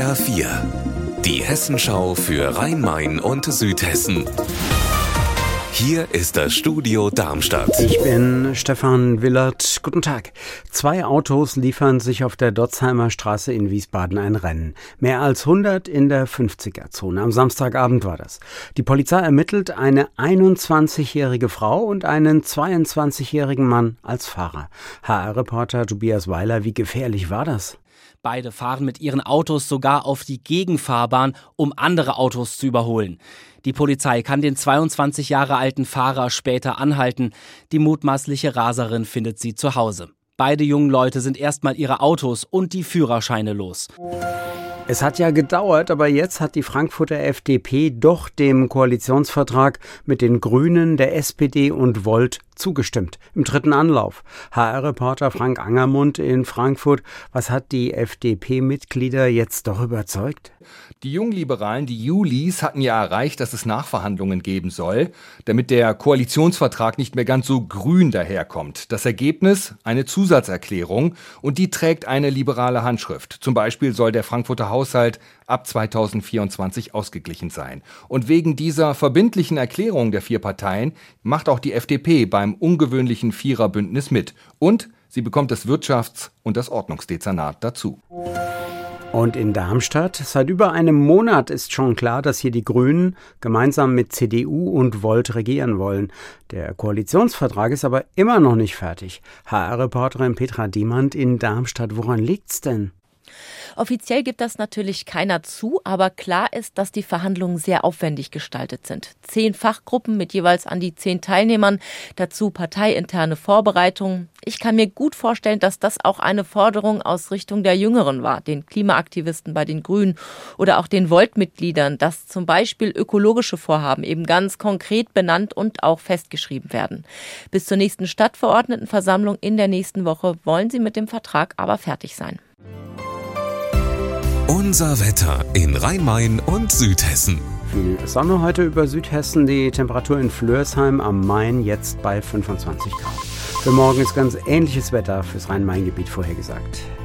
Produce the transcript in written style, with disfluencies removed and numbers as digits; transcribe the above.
HR4, die Hessenschau für Rhein-Main und Südhessen. Hier ist das Studio Darmstadt. Ich bin Stefan Willert. Guten Tag. 2 Autos liefern sich auf der Dotzheimer Straße in Wiesbaden ein Rennen. Mehr als 100 in der 50er-Zone. Am Samstagabend war das. Die Polizei ermittelt eine 21-jährige Frau und einen 22-jährigen Mann als Fahrer. HR-Reporter Tobias Weiler, wie gefährlich war das? Beide fahren mit ihren Autos sogar auf die Gegenfahrbahn, um andere Autos zu überholen. Die Polizei kann den 22 Jahre alten Fahrer später anhalten. Die mutmaßliche Raserin findet sie zu Hause. Beide jungen Leute sind erstmal ihre Autos und die Führerscheine los. Es hat ja gedauert, aber jetzt hat die Frankfurter FDP doch dem Koalitionsvertrag mit den Grünen, der SPD und Volt zugestimmt. Im 3. Anlauf. HR-Reporter Frank Angermund in Frankfurt. Was hat die FDP-Mitglieder jetzt doch überzeugt? Die Jungliberalen, die Julis, hatten ja erreicht, dass es Nachverhandlungen geben soll, damit der Koalitionsvertrag nicht mehr ganz so grün daherkommt. Das Ergebnis? Eine Zusatzerklärung, und die trägt eine liberale Handschrift. Zum Beispiel soll der Frankfurter Haushalt ab 2024 ausgeglichen sein. Und wegen dieser verbindlichen Erklärung der 4 Parteien macht auch die FDP beim ungewöhnlichen Viererbündnis mit. Und sie bekommt das Wirtschafts- und das Ordnungsdezernat dazu. Und in Darmstadt? Seit über einem Monat ist schon klar, dass hier die Grünen gemeinsam mit CDU und Volt regieren wollen. Der Koalitionsvertrag ist aber immer noch nicht fertig. HR-Reporterin Petra Diemand in Darmstadt. Woran liegt's denn? Offiziell gibt das natürlich keiner zu, aber klar ist, dass die Verhandlungen sehr aufwendig gestaltet sind. 10 Fachgruppen mit jeweils an die 10 Teilnehmern, dazu parteiinterne Vorbereitungen. Ich kann mir gut vorstellen, dass das auch eine Forderung aus Richtung der Jüngeren war, den Klimaaktivisten bei den Grünen oder auch den Volt-Mitgliedern, dass zum Beispiel ökologische Vorhaben eben ganz konkret benannt und auch festgeschrieben werden. Bis zur nächsten Stadtverordnetenversammlung in der nächsten Woche wollen sie mit dem Vertrag aber fertig sein. Unser Wetter in Rhein-Main und Südhessen. Viel Sonne heute über Südhessen, die Temperatur in Flörsheim am Main jetzt bei 25 Grad. Für morgen ist ganz ähnliches Wetter fürs Rhein-Main-Gebiet vorhergesagt.